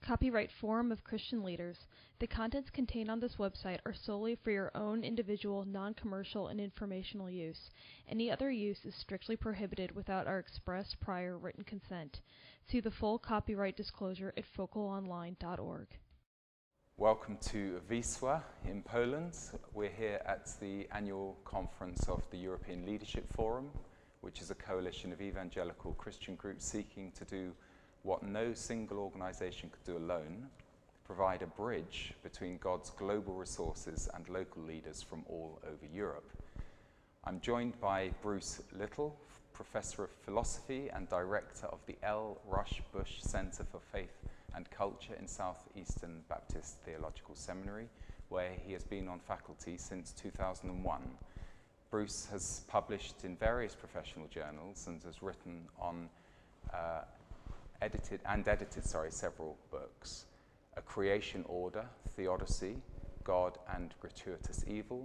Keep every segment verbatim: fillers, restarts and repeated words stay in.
Copyright Forum of Christian Leaders. The contents contained on this website are solely for your own individual, non-commercial, and informational use. Any other use is strictly prohibited without our express prior written consent. See the full copyright disclosure at focal online dot org. Welcome to Wisła in Poland. We're here at the annual conference of the European Leadership Forum, which is a coalition of evangelical Christian groups seeking to do what no single organization could do alone: provide a bridge between God's global resources and local leaders from all over Europe. I'm joined by Bruce Little, Professor of Philosophy and Director of the L. Rush Bush Center for Faith and Culture in Southeastern Baptist Theological Seminary, where he has been on faculty since two thousand one. Bruce has published in various professional journals and has written on uh, edited and edited, sorry, several books: A Creation Order, Theodicy, God and Gratuitous Evil,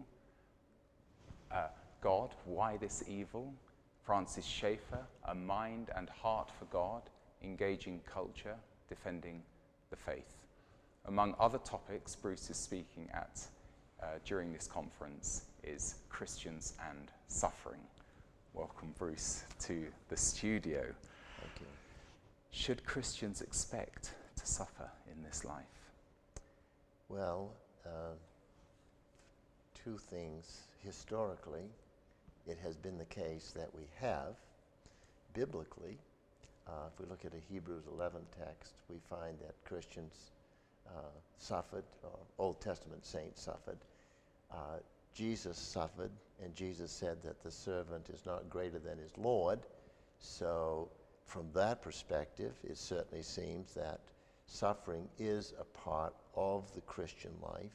uh, God, Why This Evil, Francis Schaeffer, A Mind and Heart for God, Engaging Culture, Defending the Faith. Among other topics Bruce is speaking at uh, during this conference is Christians and Suffering. Welcome, Bruce, to the studio. Thank you. Should Christians expect to suffer in this life? Well, uh, two things. Historically, it has been the case that we have. Biblically, uh, if we look at a Hebrews eleven text, we find that Christians uh, suffered, or Old Testament saints suffered. Uh, Jesus suffered, and Jesus said that the servant is not greater than his Lord. So from that perspective, it certainly seems that suffering is a part of the Christian life.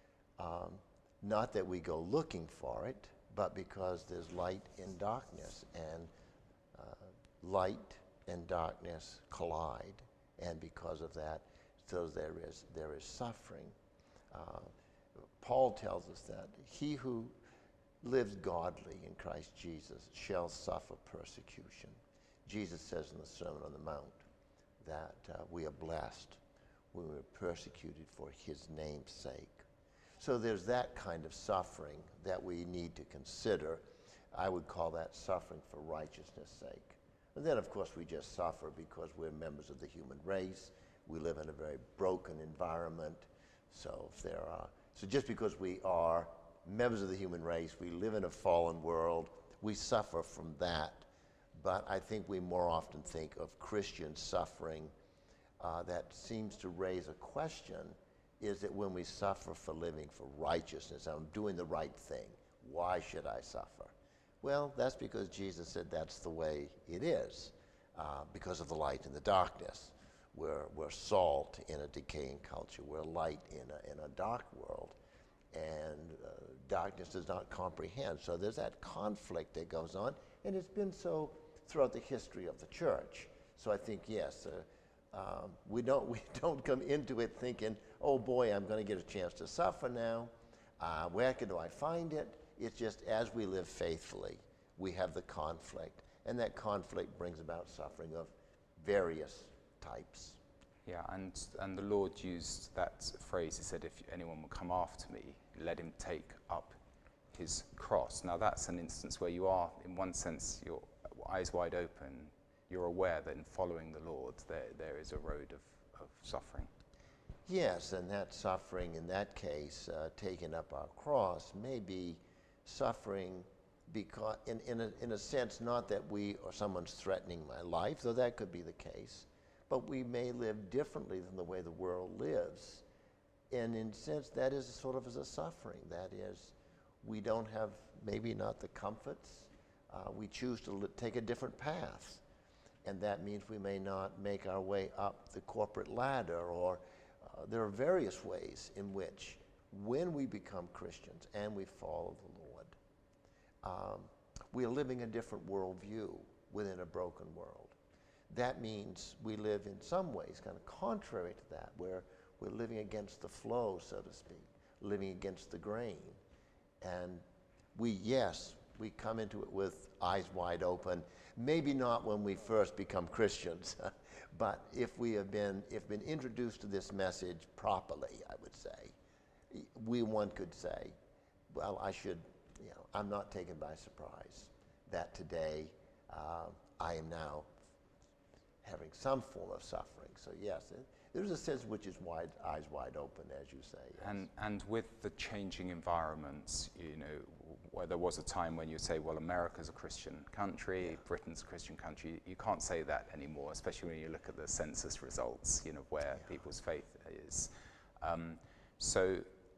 Um, not that we go looking for it, but because there's light and darkness, and uh, light and darkness collide, and because of that, so there is there is suffering. Uh, Paul tells us that he who lives godly in Christ Jesus shall suffer persecution. Jesus says in the Sermon on the Mount that uh, we are blessed when we're persecuted for his name's sake. So there's that kind of suffering that we need to consider. I would call that suffering for righteousness' sake. And then, of course, we just suffer because we're members of the human race. We live in a very broken environment. So if there are, so just because we are members of the human race, we live in a fallen world, we suffer from that. But I think we more often think of Christian suffering uh, that seems to raise a question: is that when we suffer for living for righteousness, I'm doing the right thing, why should I suffer? Well, that's because Jesus said that's the way it is, uh, because of the light and the darkness. We're, we're salt in a decaying culture. We're light in a, in a dark world. And uh, darkness does not comprehend. So there's that conflict that goes on, and it's been so throughout the history of the church. So I think, yes, uh, um, we don't we don't come into it thinking, oh boy, I'm going to get a chance to suffer now. Uh, where can, do I find it? It's just as we live faithfully, we have the conflict, and that conflict brings about suffering of various types. Yeah, and and the Lord used that phrase. He said, if anyone will come after me, let him take up his cross. Now that's an instance where you are, in one sense, your eyes wide open. You're aware that in following the Lord, there there is a road of, of suffering. Yes, and that suffering, in that case, uh, taking up our cross, may be suffering because, in, in, a, in a sense, not that we or someone's threatening my life, though that could be the case, but we may live differently than the way the world lives. And in a sense, that is sort of as a suffering. That is, we don't have, maybe not the comforts. Uh, we choose to li- take a different path. And that means we may not make our way up the corporate ladder, or uh, there are various ways in which, when we become Christians and we follow the Lord, um, we are living a different worldview within a broken world. That means we live in some ways kind of contrary to that, where we're living against the flow, so to speak, living against the grain. And we, yes, we come into it with eyes wide open, maybe not when we first become Christians, But if we have been, if been introduced to this message properly, I would say, we one could say, well, I should, you know, I'm not taken by surprise that today uh, I am now having some form of suffering. So yes, it, there's a sense which is wide, eyes wide open, as you say. Yes. And and with the changing environments, you know, where there was a time when you say, well, America's a Christian country, yeah. Britain's a Christian country. You can't say that anymore, especially when you look at the census results, you know, where yeah. people's faith is. Um, so,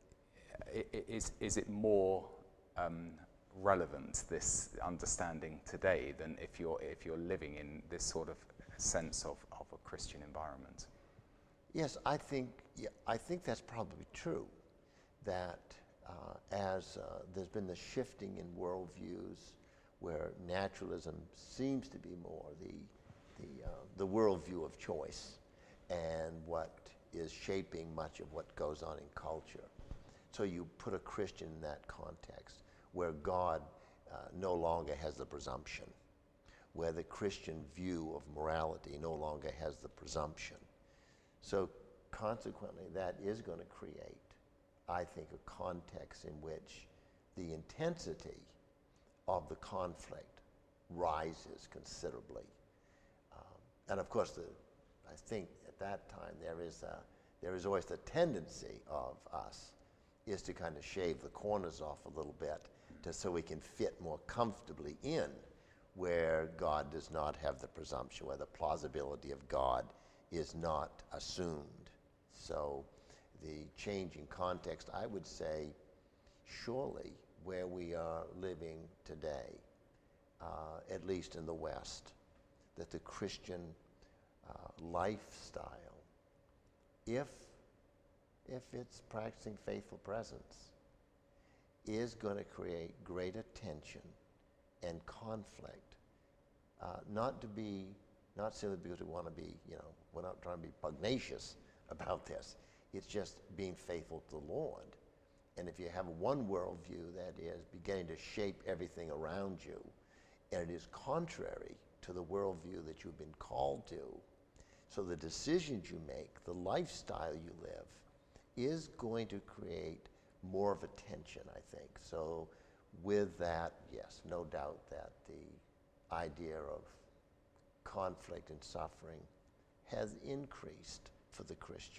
i- i- is is it more um, relevant, this understanding today, than if you're if you're living in this sort of sense of, of a Christian environment? Yes, I think yeah, I think that's probably true. That uh, as uh, there's been the shifting in worldviews, where naturalism seems to be more the the uh, the worldview of choice, and what is shaping much of what goes on in culture. So you put a Christian in that context, where God uh, no longer has the presumption, where the Christian view of morality no longer has the presumption. So consequently, that is going to create, I think, a context in which the intensity of the conflict rises considerably. Um, and of course, the, I think at that time there is, a, there is always the tendency of us is to kind of shave the corners off a little bit to, so we can fit more comfortably in where God does not have the presumption, where the plausibility of God is not assumed. So the changing context, I would say, surely where we are living today, uh, at least in the West, that the Christian uh, lifestyle, if, if it's practicing faithful presence, is going to create greater tension and conflict, uh, not to be, not simply because we want to be, you know, we're not trying to be pugnacious about this. It's just being faithful to the Lord. And if you have one worldview that is beginning to shape everything around you, and it is contrary to the worldview that you've been called to, so the decisions you make, the lifestyle you live, is going to create more of a tension, I think. So with that, yes, no doubt that the idea of conflict and suffering has increased for the Christian.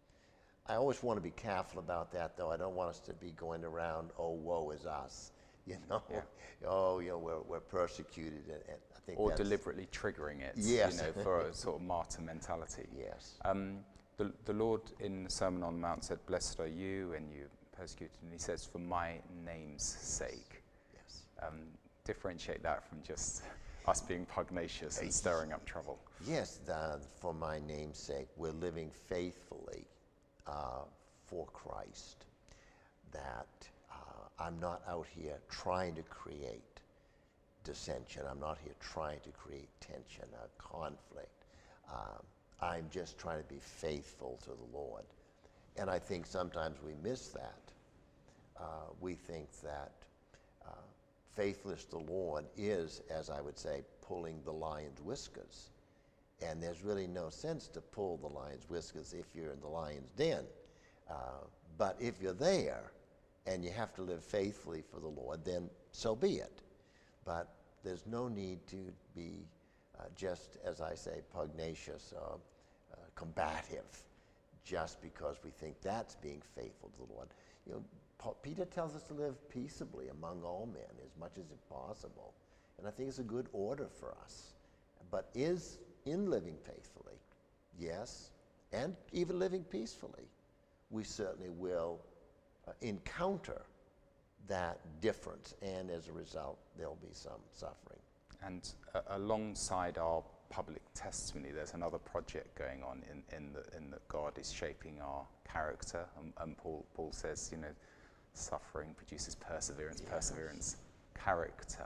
I always want to be careful about that, though. I don't want us to be going around, oh, woe is us, you know, yeah. oh, you know, we're, we're persecuted, and, and I think or that's, deliberately triggering it, yes. you know, for a sort of martyr mentality. Yes. Um, the, the Lord in the Sermon on the Mount said, "Blessed are you, and you persecuted," and He says, "for my name's sake." Yes. Um, differentiate that from just us being pugnacious and stirring up trouble. Yes, the, for my name's sake, we're living faithfully uh, for Christ. That uh, I'm not out here trying to create dissension. I'm not here trying to create tension or conflict. Um, I'm just trying to be faithful to the Lord. And I think sometimes we miss that. Uh, we think that uh, faithfulness to the Lord is, as I would say, pulling the lion's whiskers. And there's really no sense to pull the lion's whiskers if you're in the lion's den. Uh, but if you're there and you have to live faithfully for the Lord, then so be it. But there's no need to be uh, just, as I say, pugnacious or uh, combative just because we think that's being faithful to the Lord. You know, Paul, Peter tells us to live peaceably among all men as much as possible. And I think it's a good order for us. But is in living faithfully, yes, and even living peacefully, we certainly will uh, encounter that difference, and as a result, there'll be some suffering. And uh, alongside our public testimony, there's another project going on in, in, the, in that God is shaping our character, and, and Paul, Paul says, you know, suffering produces perseverance, yes. perseverance, character.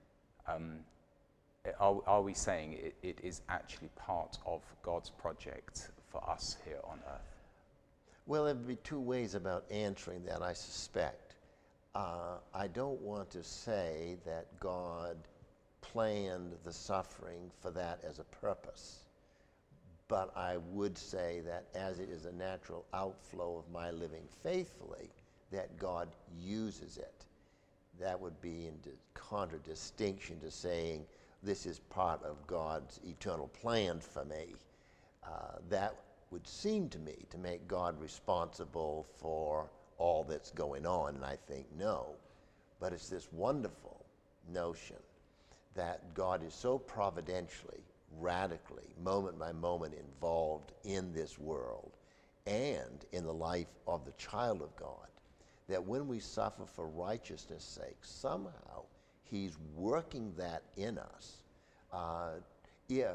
Um, Are, are we saying it, it is actually part of God's project for us here on earth? Well, there would be two ways about answering that, I suspect. Uh, I don't want to say that God planned the suffering for that as a purpose, but I would say that as it is a natural outflow of my living faithfully, that God uses it. That would be in contradistinction to saying this is part of God's eternal plan for me. Uh, that would seem to me to make God responsible for all that's going on, and I think no. But it's this wonderful notion that God is so providentially, radically, moment by moment involved in this world and in the life of the child of God, that when we suffer for righteousness' sake, somehow he's working that in us uh, if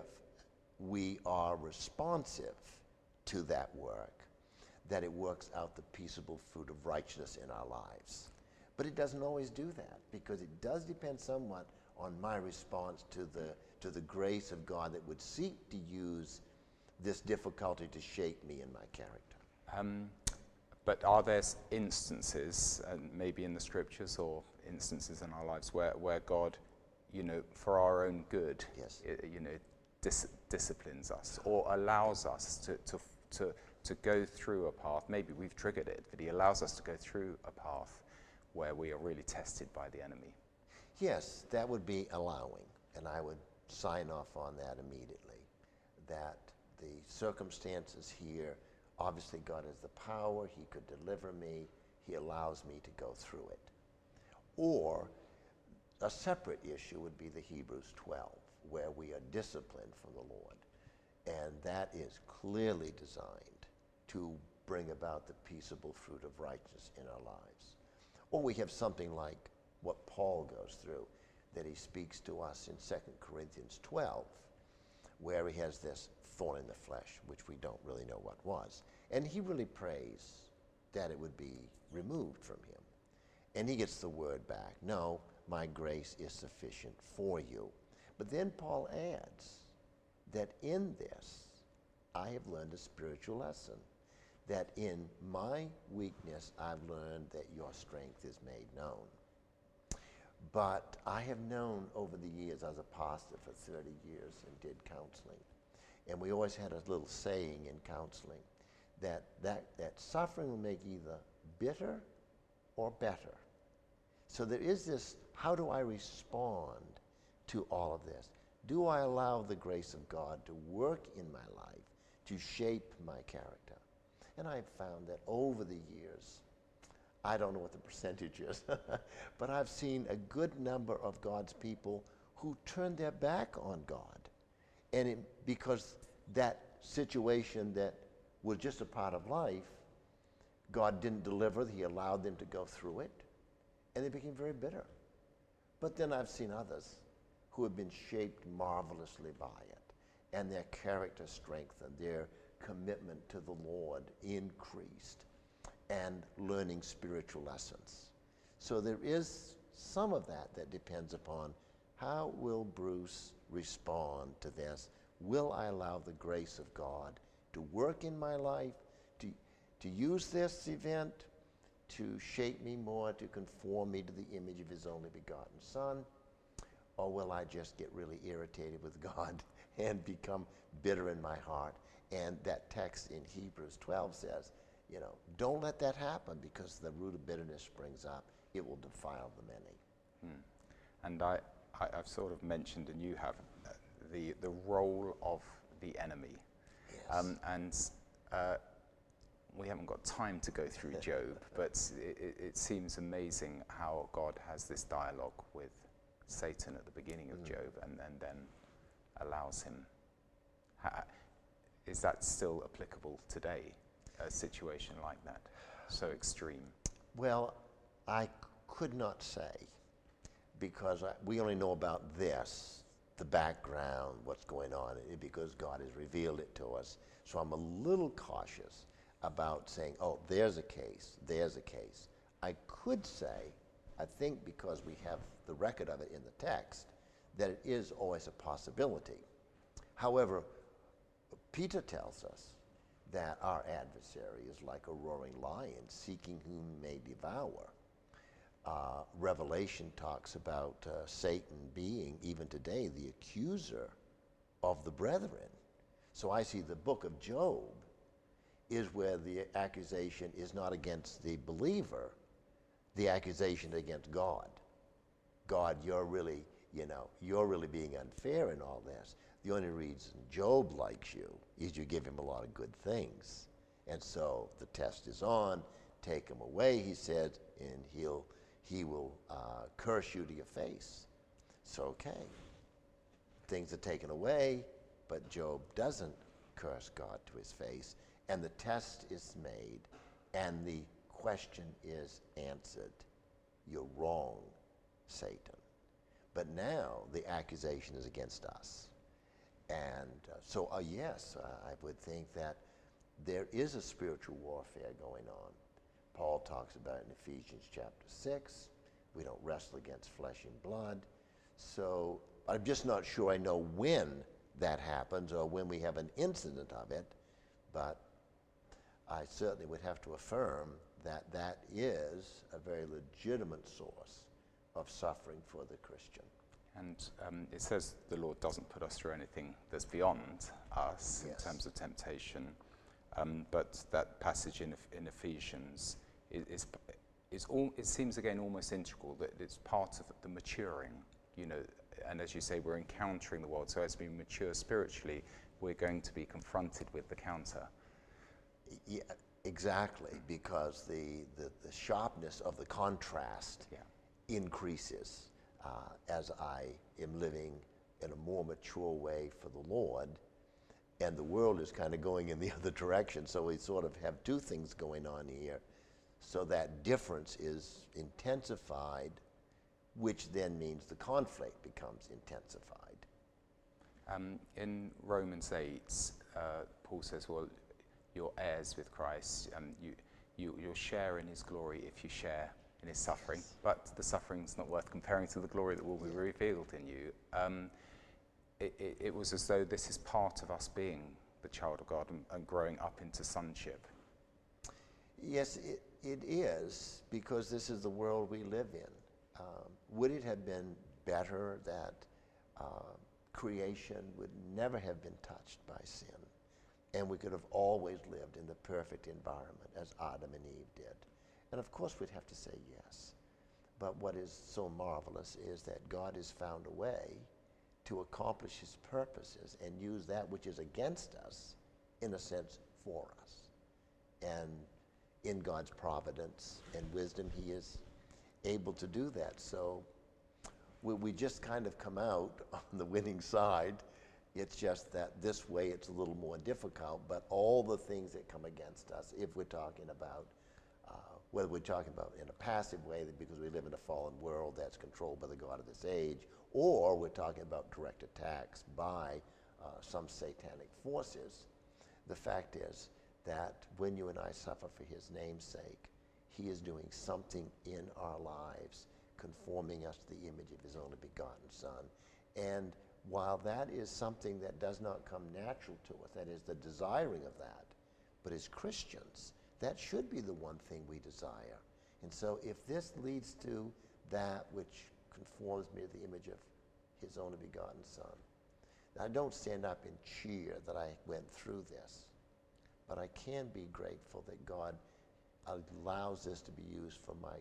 we are responsive to that work, that it works out the peaceable fruit of righteousness in our lives. But it doesn't always do that, because it does depend somewhat on my response to the, to the grace of God that would seek to use this difficulty to shape me and my character. Um, but are there s- instances, and maybe in the scriptures or instances in our lives, where, where God, you know, for our own good, Yes. i- you know, dis- disciplines us or allows us to, to, to, to go through a path? Maybe we've triggered it, but he allows us to go through a path where we are really tested by the enemy. Yes, that would be allowing, and I would sign off on that immediately, that the circumstances here, obviously God has the power, he could deliver me, he allows me to go through it. Or a separate issue would be the Hebrews twelve, where we are disciplined from the Lord, and that is clearly designed to bring about the peaceable fruit of righteousness in our lives. Or we have something like what Paul goes through, that he speaks to us in Second Corinthians twelve, where he has this thorn in the flesh, which we don't really know what was. And he really prays that it would be removed from him. And he gets the word back, no, my grace is sufficient for you. But then Paul adds that in this, I have learned a spiritual lesson, that in my weakness, I've learned that your strength is made known. But I have known over the years, I was a pastor for thirty years and did counseling. And we always had a little saying in counseling that, that, that suffering will make either bitter or better. So there is this, how do I respond to all of this? Do I allow the grace of God to work in my life, to shape my character? And I've found that over the years, I don't know what the percentage is, but I've seen a good number of God's people who turned their back on God. And it, because that situation that was just a part of life, God didn't deliver, he allowed them to go through it, and they became very bitter. But then I've seen others who have been shaped marvelously by it, and their character strengthened, their commitment to the Lord increased, and learning spiritual lessons. So there is some of that that depends upon how will Bruce respond to this? Will I allow the grace of God to work in my life, to, to use this event to shape me more, to conform me to the image of his only begotten Son? Or will I just get really irritated with God and become bitter in my heart? And that text in Hebrews twelve says, you know, don't let that happen, because the root of bitterness springs up. It will defile the many. Hmm. And I, I, I've sort of mentioned, and you have, uh, the, the role of the enemy. Yes. Um, and uh, we haven't got time to go through Job, but it, it seems amazing how God has this dialogue with Satan at the beginning of mm. Job, and, and then allows him. Ha- is that still applicable today, a situation like that, so extreme? Well, I c- could not say, because I, we only know about this, the background, what's going on, it, because God has revealed it to us. So I'm a little cautious about saying, oh, there's a case, there's a case. I could say, I think because we have the record of it in the text, that it is always a possibility. However, Peter tells us that our adversary is like a roaring lion, seeking whom he may devour. Uh, Revelation talks about uh, Satan being, even today, the accuser of the brethren. So I see the book of Job is where the accusation is not against the believer, the accusation against God. God, you're really, you know, you're really being unfair in all this. The only reason Job likes you is you give him a lot of good things. And so the test is on. Take him away, he said, and he'll, he will uh, curse you to your face. So, okay. Things are taken away, but Job doesn't curse God to his face. And the test is made, and the question is answered. You're wrong, Satan. But now the accusation is against us. And uh, so, uh, yes, uh, I would think that there is a spiritual warfare going on. Paul talks about it in Ephesians chapter six. We don't wrestle against flesh and blood. So I'm just not sure I know when that happens or when we have an incident of it, but I certainly would have to affirm that that is a very legitimate source of suffering for the Christian. And um, it says the Lord doesn't put us through anything that's beyond us Yes. in terms of temptation. Um, but that passage in, in Ephesians is, is, is all, it seems again almost integral, that it's part of the maturing, you know, and as you say, we're encountering the world. So as we mature spiritually, we're going to be confronted with the counter. Yeah, exactly, because the, the, the sharpness of the contrast Yeah. increases uh, as I am living in a more mature way for the Lord, and the world is kind of going in the other direction. So we sort of have two things going on here. So that difference is intensified, which then means the conflict becomes intensified. Um, in Romans eight, uh, Paul says, well, you're heirs with Christ. Um, you, you, you'll share in his glory if you share in his suffering. Yes. But the suffering's not worth comparing to the glory that will be Yeah. revealed in you. Um, it, it, it was as though this is part of us being the child of God and, and growing up into sonship. Yes, it, it is, because this is the world we live in. Um, would it have been better that uh, creation would never have been touched by sin, and we could have always lived in the perfect environment as Adam and Eve did? And of course we'd have to say yes. But what is so marvelous is that God has found a way to accomplish his purposes and use that which is against us, in a sense, for us. And in God's providence and wisdom, he is able to do that. So we, we just kind of come out on the winning side. It's just that this way it's a little more difficult, but all the things that come against us, if we're talking about, uh, whether we're talking about in a passive way, that because we live in a fallen world that's controlled by the God of this age, or we're talking about direct attacks by uh, some satanic forces, the fact is that when you and I suffer for his name's sake, he is doing something in our lives, conforming us to the image of his only begotten Son. And while that is something that does not come natural to us, that is the desiring of that, but as Christians, that should be the one thing we desire. And so if this leads to that which conforms me to the image of his only begotten Son, I don't stand up and cheer that I went through this, but I can be grateful that God allows this to be used for my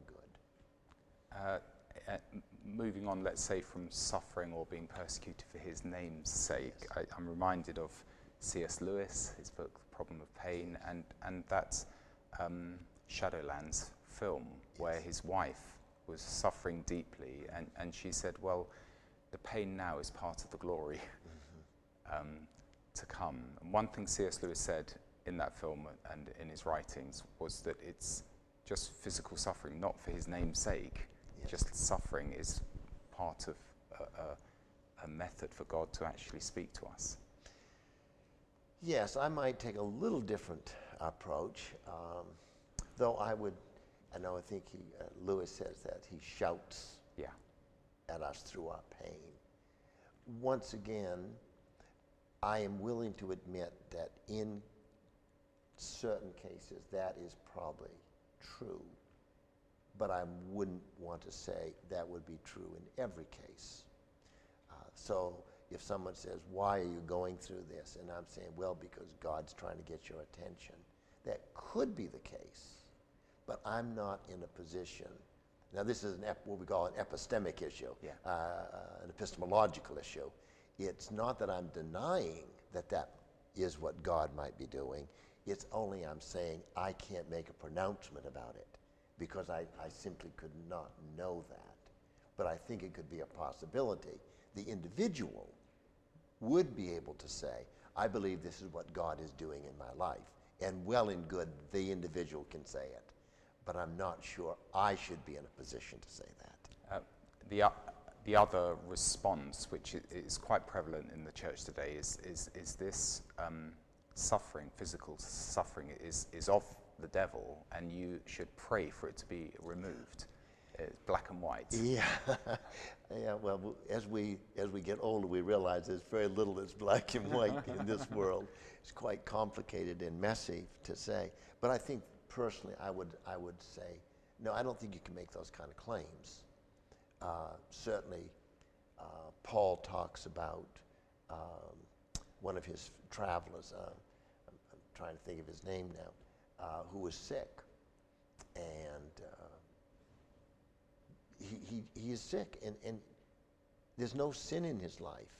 good. Uh, uh, moving on, let's say, from suffering or being persecuted for his name's sake, Yes. I, I'm reminded of C S Lewis, his book, The Problem of Pain, and, and that um, Shadowlands film, yes. where his wife was suffering deeply, and, and she said, well, the pain now is part of the glory mm-hmm. um, to come. And one thing C S Lewis said in that film and in his writings was that it's just physical suffering, not for his name's sake. Yes. Just suffering is part of a, a, a method for God to actually speak to us. Yes, I might take a little different approach, um, though I would, I know I think he, uh, Lewis says that he shouts yeah. at us through our pain. Once again, I am willing to admit that in certain cases that is probably true, but I wouldn't want to say that would be true in every case. Uh, so if someone says, why are you going through this? And I'm saying, well, because God's trying to get your attention. That could be the case, but I'm not in a position. Now, this is an ep- what we call an epistemic issue, Yeah. uh, an epistemological issue. It's not that I'm denying that that is what God might be doing. It's only I'm saying I can't make a pronouncement about it because I, I simply could not know that. But I think it could be a possibility. The individual would be able to say, I believe this is what God is doing in my life. And well and good, the individual can say it. But I'm not sure I should be in a position to say that. Uh, the, uh, the other response, which is quite prevalent in the church today, is, is, is this um, suffering, physical suffering, is, is of the devil, and you should pray for it to be removed. It's black and white. Yeah, yeah. Well, w- as we as we get older, we realize there's very little that's black and white in this world. It's quite complicated and messy to say. But I think personally, I would I would say, no, I don't think you can make those kind of claims. Uh, certainly, uh, Paul talks about um, one of his travelers. Uh, I'm, I'm trying to think of his name now, uh, who was sick, and. Uh, He, he, he is sick, and, and there's no sin in his life.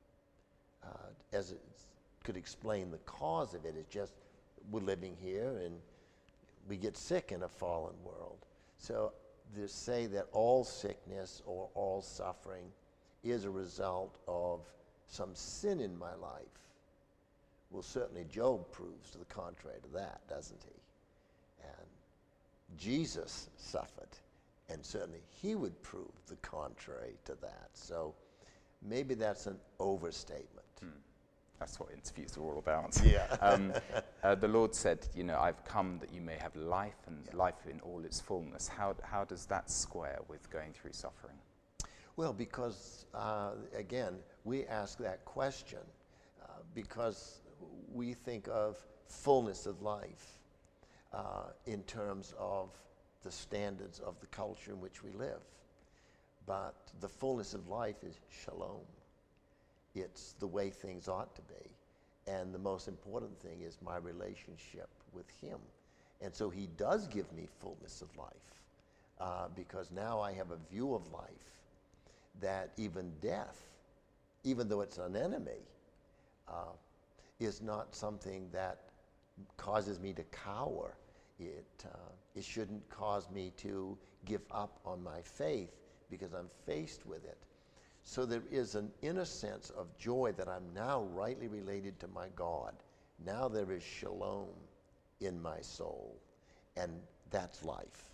Uh, as it could explain the cause of it, it's just we're living here and we get sick in a fallen world. So to say that all sickness or all suffering is a result of some sin in my life, well, certainly Job proves to the contrary to that, doesn't he? And Jesus suffered. And certainly he would prove the contrary to that. So maybe that's an overstatement. Hmm. That's what interviews are all about. Yeah. um, uh, the Lord said, you know, I've come that you may have life and yeah. life in all its fullness. How, how does that square with going through suffering? Well, because, uh, again, we ask that question uh, because we think of fullness of life uh, in terms of the standards of the culture in which we live. But the fullness of life is shalom. It's the way things ought to be. And the most important thing is my relationship with him. And so he does give me fullness of life uh, because now I have a view of life that even death, even though it's an enemy, uh, is not something that causes me to cower. It, uh, it shouldn't cause me to give up on my faith because I'm faced with it. So there is an inner sense of joy that I'm now rightly related to my God. Now there is shalom in my soul, and that's life.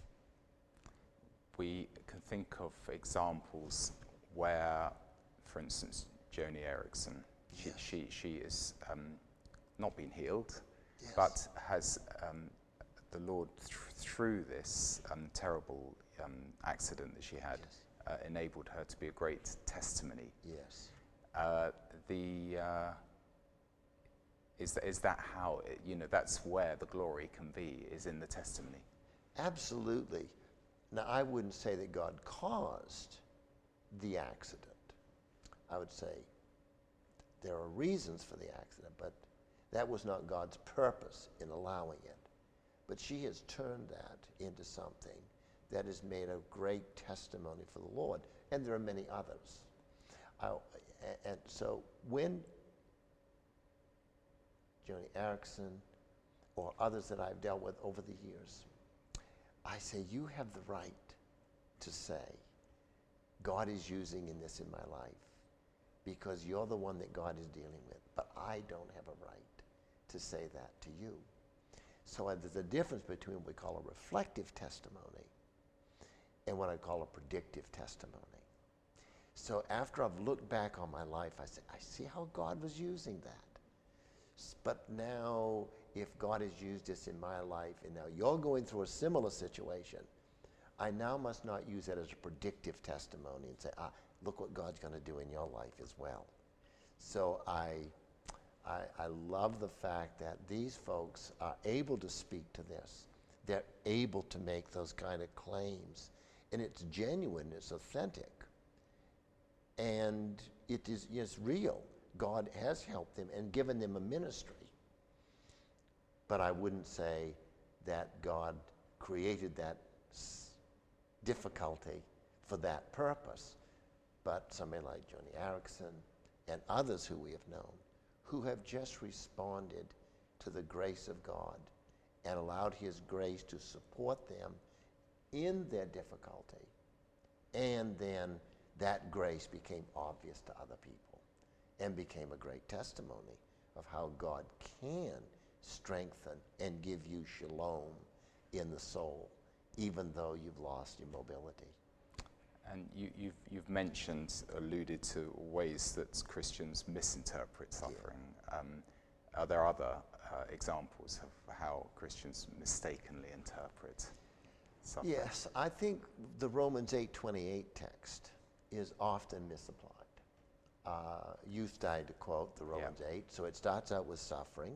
We can think of examples where, for instance, Joni Eareckson, she, Yes. she, she is um, not been healed, Yes. but has um, the Lord, th- through this um, terrible um, accident that she had, Yes. uh, enabled her to be a great testimony. Yes. Uh, the uh, is, th- is that how, it, you know, that's where the glory can be, is in the testimony? Absolutely. Now, I wouldn't say that God caused the accident. I would say there are reasons for the accident, but that was not God's purpose in allowing it. But she has turned that into something that has made a great testimony for the Lord, and there are many others. I, and so when Joni Eareckson or others that I've dealt with over the years, I say, you have the right to say, God is using in this in my life because you're the one that God is dealing with, but I don't have a right to say that to you. So uh, there's a difference between what we call a reflective testimony and what I call a predictive testimony. So after I've looked back on my life, I say, I see how God was using that. S- But now, if God has used this in my life, and now you're going through a similar situation, I now must not use that as a predictive testimony and say, ah, look what God's going to do in your life as well. So I, I, I love the fact that these folks are able to speak to this. They're able to make those kind of claims. And it's genuine, it's authentic. And it is yes, real. God has helped them and given them a ministry. But I wouldn't say that God created that s- difficulty for that purpose. But somebody like Joni Eareckson and others who we have known, who have just responded to the grace of God and allowed his grace to support them in their difficulty. And then that grace became obvious to other people and became a great testimony of how God can strengthen and give you shalom in the soul, even though you've lost your mobility. And you, you've, you've mentioned, alluded to ways that Christians misinterpret suffering. Yeah. Um, are there other uh, examples of how Christians mistakenly interpret suffering? Yes, I think the Romans eight twenty-eight text is often misapplied. Uh, you started to quote the Romans yeah. eight, so it starts out with suffering,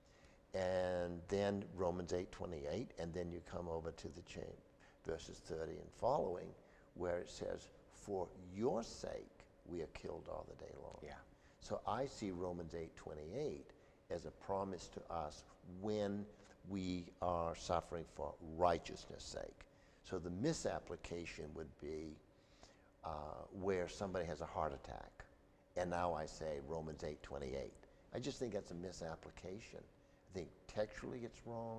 and then Romans eight twenty-eight, and then you come over to the chain, verses thirty and following, where it says, for your sake we are killed all the day long. Yeah. So I see Romans eight twenty-eight as a promise to us when we are suffering for righteousness' sake. So the misapplication would be uh, where somebody has a heart attack, and now I say Romans eight twenty-eight. I just think that's a misapplication. I think textually it's wrong.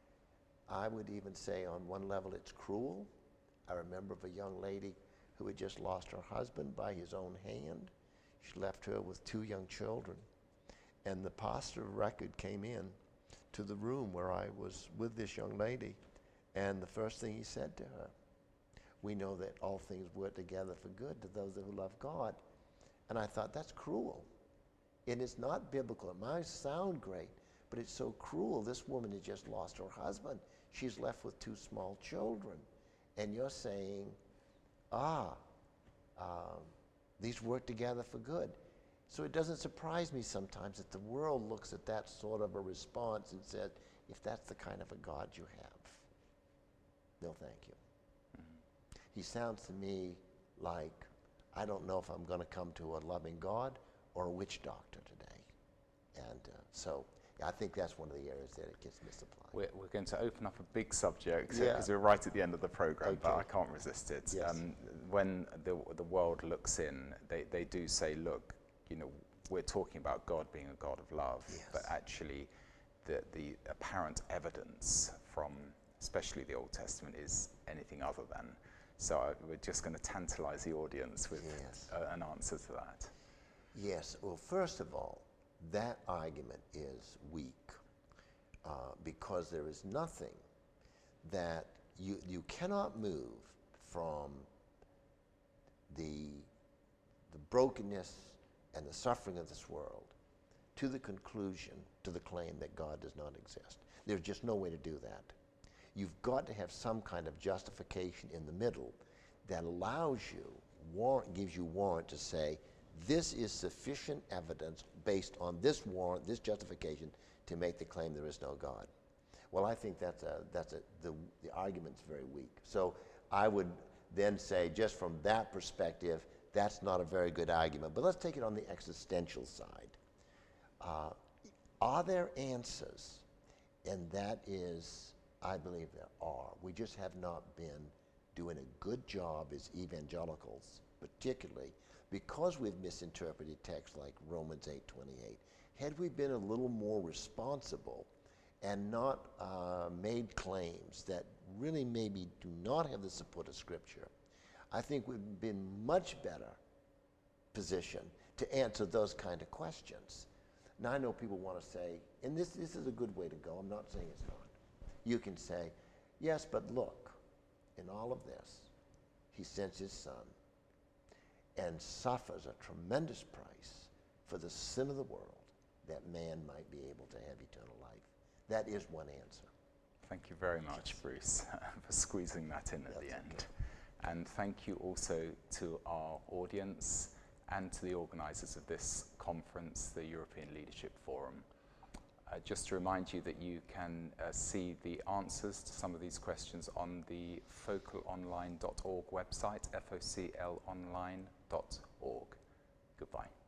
I would even say on one level it's cruel. I remember of a young lady who had just lost her husband by his own hand. She left her with two young children. And the pastor of record came in to the room where I was with this young lady. And the first thing he said to her, we know that all things work together for good to those who love God. And I thought, that's cruel. And it's not biblical. It might sound great, but it's so cruel. This woman has just lost her husband. She's left with two small children. And you're saying, ah, um, these work together for good. So it doesn't surprise me sometimes that the world looks at that sort of a response and says, if that's the kind of a God you have, no thank you. Mm-hmm. He sounds to me like, I don't know if I'm going to come to a loving God or a witch doctor today. And uh, so I think that's one of the areas that it gets misapplied. We're, we're going to open up a big subject because yeah. we're right at the end of the program, okay. but I can't resist it. Yes. Um, when the, the world looks in, they, they do say, look, you know, we're talking about God being a God of love, yes. but actually the, the apparent evidence from especially the Old Testament is anything other than. So I, we're just going to tantalize the audience with yes. uh, an answer to that. Yes. Well, first of all, that argument is weak uh, because there is nothing that you, you cannot move from the, the brokenness and the suffering of this world to the conclusion, to the claim that God does not exist. There's just no way to do that. You've got to have some kind of justification in the middle that allows you, warrant, gives you warrant to say, this is sufficient evidence based on this warrant, this justification, to make the claim there is no God. Well, I think that's a, that's a, the, the argument's very weak. So I would then say, just from that perspective, that's not a very good argument. But let's take it on the existential side. Uh, are there answers? And that is, I believe there are. We just have not been doing a good job as evangelicals, particularly because we've misinterpreted texts like Romans eight twenty-eight. Had we been a little more responsible and not uh, made claims that really maybe do not have the support of Scripture, I think we've been much better positioned to answer those kind of questions. Now, I know people want to say, and this, this is a good way to go, I'm not saying it's not. You can say, yes, but look, in all of this, he sends his son and suffers a tremendous price for the sin of the world that man might be able to have eternal life. That is one answer. Thank you very much, Bruce, for squeezing that in at That's the end. Okay. And thank you also to our audience and to the organisers of this conference, the European Leadership Forum. Uh, just to remind you that you can uh, see the answers to some of these questions on the focal online dot org website, F O C L online dot org. Goodbye.